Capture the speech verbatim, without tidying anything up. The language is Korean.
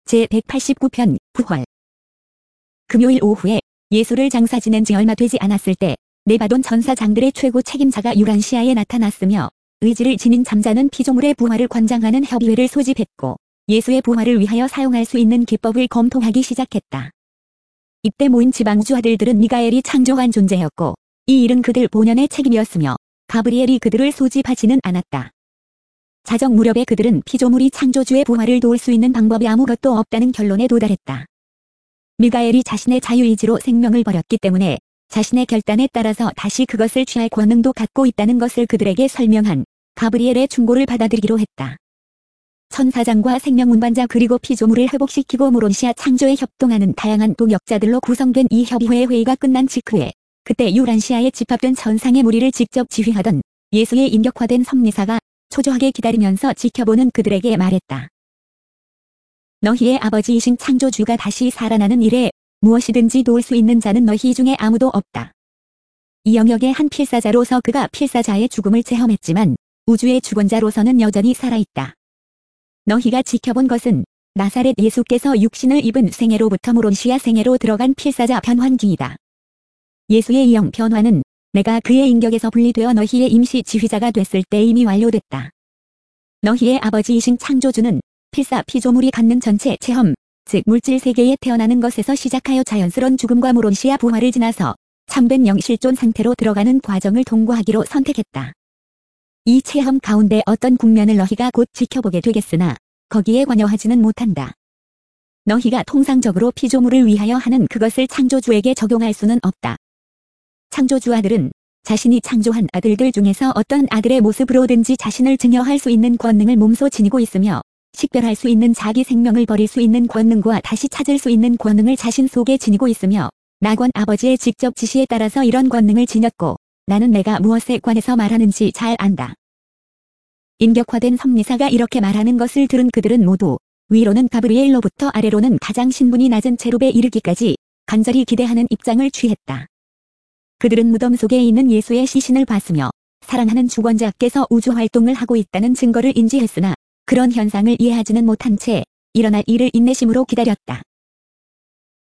제백팔십구 편 부활. 금요일 오후에 예수를 장사 지낸 지 얼마 되지 않았을 때 네바돈 천사장들의 최고 책임자가 유란시아에 나타났으며 의지를 지닌 잠자는 피조물의 부활을 관장하는 협의회를 소집했고 예수의 부활을 위하여 사용할 수 있는 기법을 검토하기 시작했다. 이때 모인 지방주 아들들은 미가엘이 창조한 존재였고 이 일은 그들 본연의 책임이었으며 가브리엘이 그들을 소집하지는 않았다. 자정 무렵에 그들은 피조물이 창조주의 부활을 도울 수 있는 방법이 아무것도 없다는 결론에 도달했다. 미가엘이 자신의 자유의지로 생명을 버렸기 때문에 자신의 결단에 따라서 다시 그것을 취할 권능도 갖고 있다는 것을 그들에게 설명한 가브리엘의 충고를 받아들이기로 했다. 천사장과 생명운반자 그리고 피조물을 회복시키고 모론시아 창조에 협동하는 다양한 동역자들로 구성된 이 협의회의 회의가 끝난 직후에 그때 유란시아에 집합된 천상의 무리를 직접 지휘하던 예수의 인격화된 섭리사가 초조하게 기다리면서 지켜보는 그들에게 말했다. 너희의 아버지이신 창조주가 다시 살아나는 일에 무엇이든지 도울 수 있는 자는 너희 중에 아무도 없다. 이 영역의 한 필사자로서 그가 필사자의 죽음을 체험했지만 우주의 주권자로서는 여전히 살아있다. 너희가 지켜본 것은 나사렛 예수께서 육신을 입은 생애로부터 모론시아 생애로 들어간 필사자 변환기이다. 예수의 이영 변화는 내가 그의 인격에서 분리되어 너희의 임시 지휘자가 됐을 때 이미 완료됐다. 너희의 아버지이신 창조주는 필사 피조물이 갖는 전체 체험, 즉 물질 세계에 태어나는 것에서 시작하여 자연스러운 죽음과 모론시아 부활을 지나서 참된 영실존 상태로 들어가는 과정을 통과하기로 선택했다. 이 체험 가운데 어떤 국면을 너희가 곧 지켜보게 되겠으나 거기에 관여하지는 못한다. 너희가 통상적으로 피조물을 위하여 하는 그것을 창조주에게 적용할 수는 없다. 창조주 아들은 자신이 창조한 아들들 중에서 어떤 아들의 모습으로든지 자신을 증여할 수 있는 권능을 몸소 지니고 있으며 식별할 수 있는 자기 생명을 버릴 수 있는 권능과 다시 찾을 수 있는 권능을 자신 속에 지니고 있으며 나권 아버지의 직접 지시에 따라서 이런 권능을 지녔고 나는 내가 무엇에 관해서 말하는지 잘 안다. 인격화된 섭리사가 이렇게 말하는 것을 들은 그들은 모두 위로는 가브리엘로부터 아래로는 가장 신분이 낮은 체룹에 이르기까지 간절히 기대하는 입장을 취했다. 그들은 무덤 속에 있는 예수의 시신을 봤으며 사랑하는 주권자께서 우주 활동을 하고 있다는 증거를 인지했으나 그런 현상을 이해하지는 못한 채 일어날 일을 인내심으로 기다렸다.